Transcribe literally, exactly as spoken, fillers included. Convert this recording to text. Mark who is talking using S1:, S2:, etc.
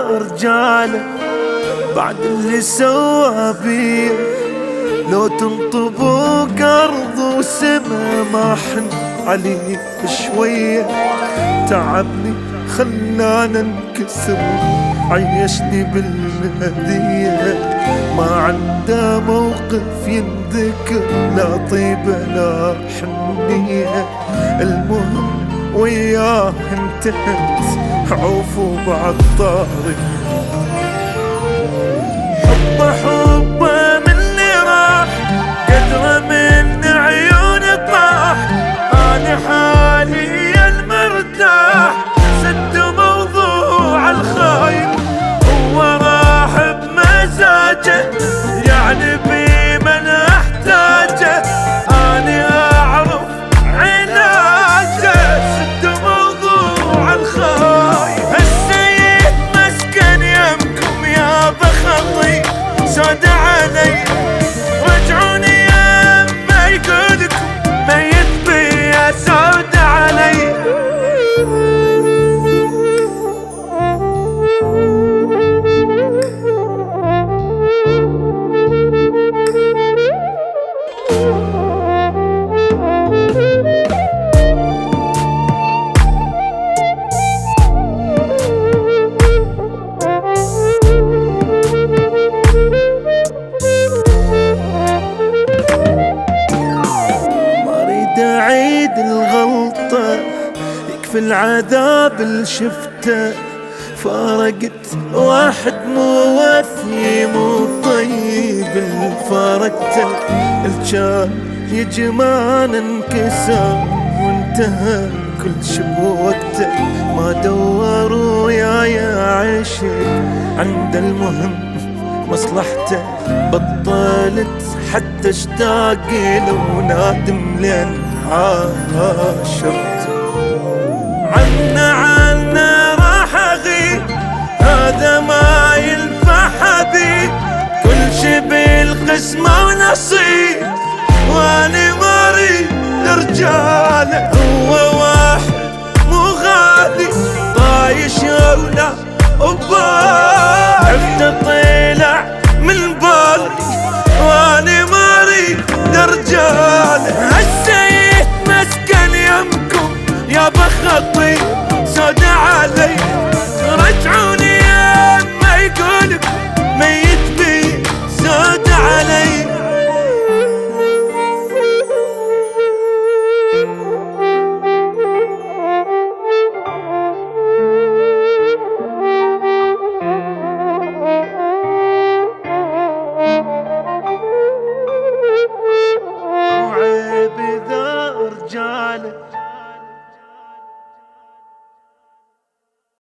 S1: رجاله بعد اللي سوى بيه. لو تنطبق أرض وسما ما حن عليه شوية. تعبني خلانا انكسر عيشني بالهدية. ما عنده موقف ينذكر لا طيبة لا حنية. المهم وياه انتهت عوفوا بعد طاري. حبه حبه مني راح قدره من عيوني طاح. انا حاليا مرتاح سد موضوع الخاين. هو راح بمزاجه يعني بي من احتاجه. انا اعرف علاجه سد موضوع الخاين. السيد مسكن يمكم يا بخطي سود علي. رجعوني يا ما يقولكم ميت بيا سود علي. أعيد الغلطة يكفي العذاب اللي شفته. فارقت واحد مو وفي مو طيب اللي فارقته. الجان يجمان انكسر وانتهى كل شي بوقته. ما دوروا ويايا عشق عند المهم مصلحته. بطلت حتى اشتاق له نادم لين عاشرته. عنا عنا راح اغيب هذا ما ينفع حبيب. كل شي بالقسمة ونصيب واني مريض رجاله. هو واحد مو غالي طايش ولا وبال. عفته طلع من بالي واني مريض رجاله.